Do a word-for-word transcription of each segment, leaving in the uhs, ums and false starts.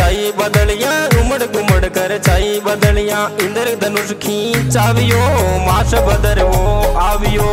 छाई बदलिया उमड़ घुमड़ कर छाई बदलिया इंद्र धनुष खींचावियो मास बदर वो आवियो।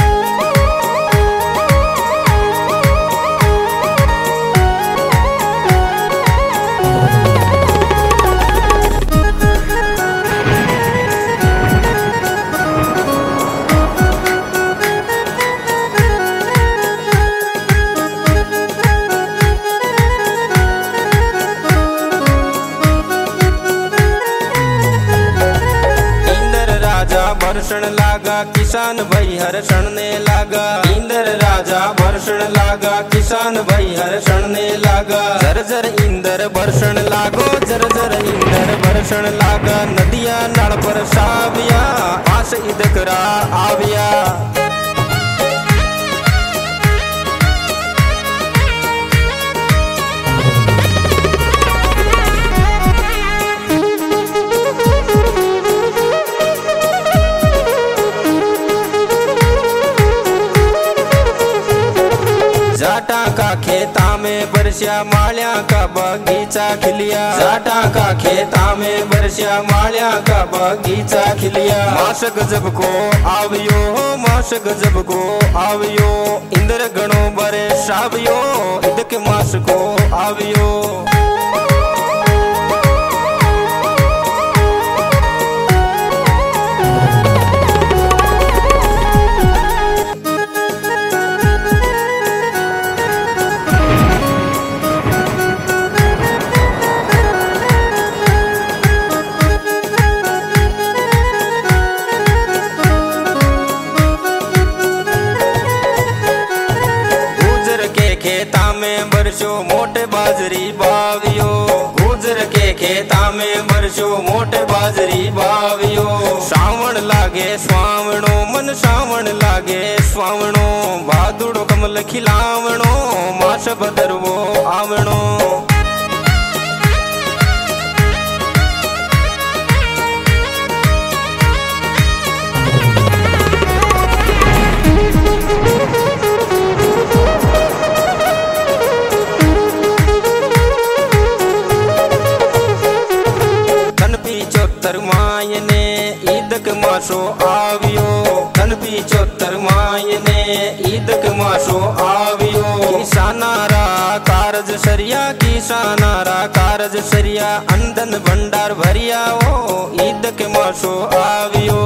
वर्षण लागा किसान भाई हर्षण ने लागा इंद्र राजा वर्षण लागा किसान भाई हर्षण ने लागा। जर जर इंद्र वर्षण लागो जर जर इंद्र वर्षण लागा नदिया नाल पर साविया पास इदकरा आविया। जाटा का खेता में बरसिया माल्या का बगीचा खिलिया जाटा का खेता में बरसिया माल्या का बगीचा खिलिया। मास गजब को आवियो मास गजब को आवियो इंद्र गणो बरे सावियो इदक मास को आवियो। खेता में बरसो मोटे बाजरी बावियो गुजर के खेता में बरसो मोटे बाजरी बावियो। सावण लागे स्वावणो मन सावण लागे स्वावणो भादुड़ो कमल खिलावणो मास बदरवो आवणो। मायने ईदक मासो आवियो धन पिचोत्तर मायने ईदक मासो आवियो। किसानारा कारज सरिया किसानारा कारज सरिया अंधन भंडार भरिया ओ ईदक मासो आवियो।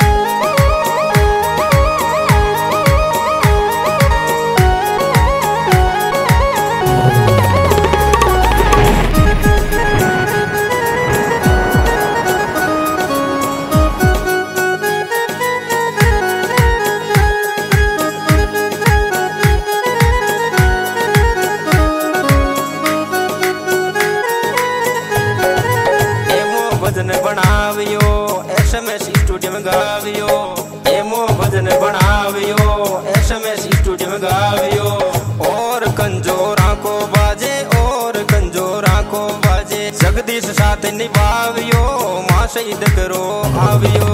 भजन बनावियो एसएमएस स्टूडियो में गावियो एमो भजन बनावियो एसएमएस स्टूडियो में गावियो। और कंजोरा को बाजे और कंजोरा को बाजे जगदीश साथ निभावियो मां शहीद करो आवियो।